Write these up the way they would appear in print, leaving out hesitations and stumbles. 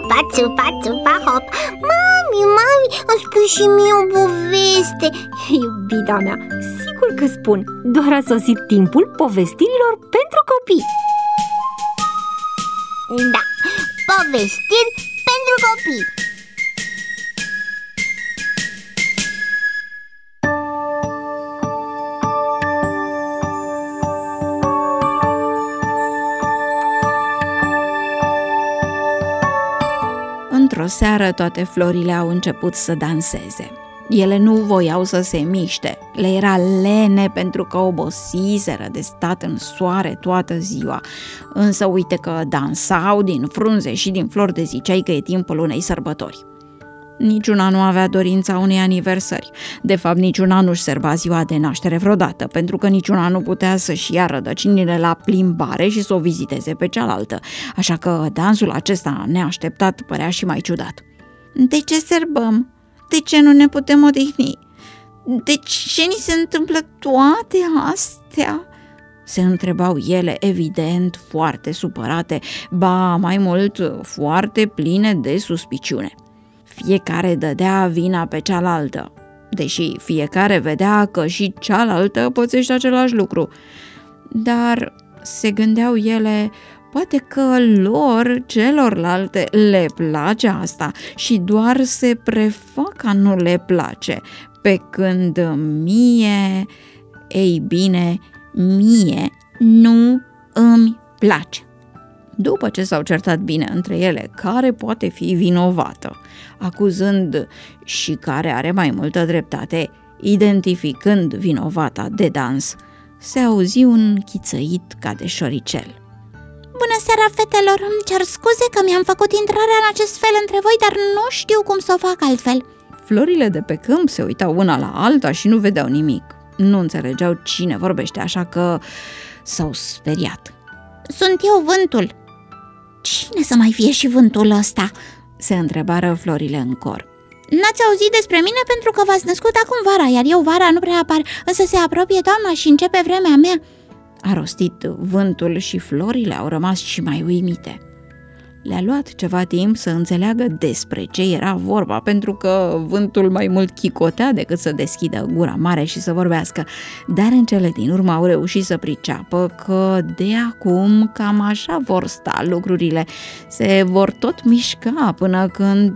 țupa, țupa, țupa, hop. Mami, îmi spui și mie o poveste. Iubita mea, sigur că spun. Doar a sosit timpul povestirilor pentru copii. Da, povestiri pentru copii. Într-o seară toate florile au început să danseze. Ele nu voiau să se miște, le era lene pentru că obosiseră de stat în soare toată ziua. Însă uite că dansau din frunze și din flori de ziceai că e timpul unei sărbători. Niciuna nu avea dorința unei aniversări. De fapt, niciuna nu-și sărba ziua de naștere vreodată, pentru că niciuna nu putea să-și ia rădăcinile la plimbare și să o viziteze pe cealaltă. Așa că dansul acesta neașteptat părea și mai ciudat. De ce sărbăm? De ce nu ne putem odihni? De ce ni se întâmplă toate astea? Se întrebau ele, evident, foarte supărate, ba mai mult, foarte pline de suspiciune. Fiecare dădea vina pe cealaltă, deși fiecare vedea că și cealaltă pățește același lucru. Dar se gândeau ele, poate că lor, celorlalte, le place asta și doar se prefac că nu le place, pe când mie, ei bine, mie nu îmi place. După ce s-au certat bine între ele care poate fi vinovată, acuzând și care are mai multă dreptate, identificând vinovata de dans, se auzi un chițăit ca de șoricel. Bună seara, fetelor! Îmi cer scuze că mi-am făcut intrarea în acest fel între voi, dar nu știu cum să o fac altfel. Florile de pe câmp se uitau una la alta și nu vedeau nimic. Nu înțelegeau cine vorbește, așa că s-au speriat. Sunt eu, vântul. Cine să mai fie și vântul ăsta? Se întrebară florile în cor. N-ați auzit despre mine pentru că v-ați născut acum vara, iar eu vara nu prea apar, însă se apropie toamna și începe vremea mea. A rostit vântul și florile au rămas și mai uimite. Le-a luat ceva timp să înțeleagă despre ce era vorba, pentru că vântul mai mult chicotea decât să deschidă gura mare și să vorbească, dar în cele din urmă au reușit să priceapă că de acum cam așa vor sta lucrurile, se vor tot mișca până când,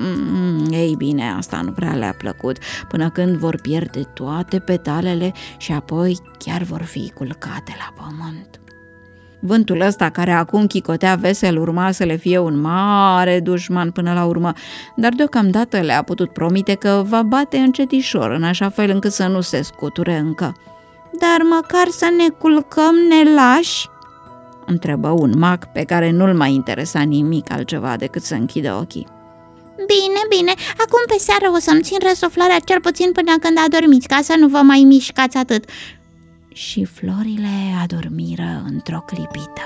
ei bine, asta nu prea le-a plăcut, până când vor pierde toate petalele și apoi chiar vor fi culcate la pământ. Vântul ăsta, care acum chicotea vesel, urma să le fie un mare dușman până la urmă, dar deocamdată le-a putut promite că va bate încetișor, în așa fel încât să nu se scuture încă. Dar măcar să ne culcăm, ne lași? Întrebă un mac pe care nu-l mai interesa nimic altceva decât să închidă ochii. Bine, acum pe seară o să-mi țin răsuflarea cel puțin până când adormiți, ca să nu vă mai mișcați atât. Și florile adormiră într-o clipită.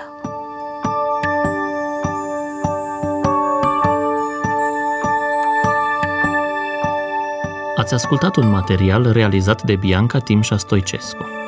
Ați ascultat un material realizat de Bianca Timșa Stoicescu.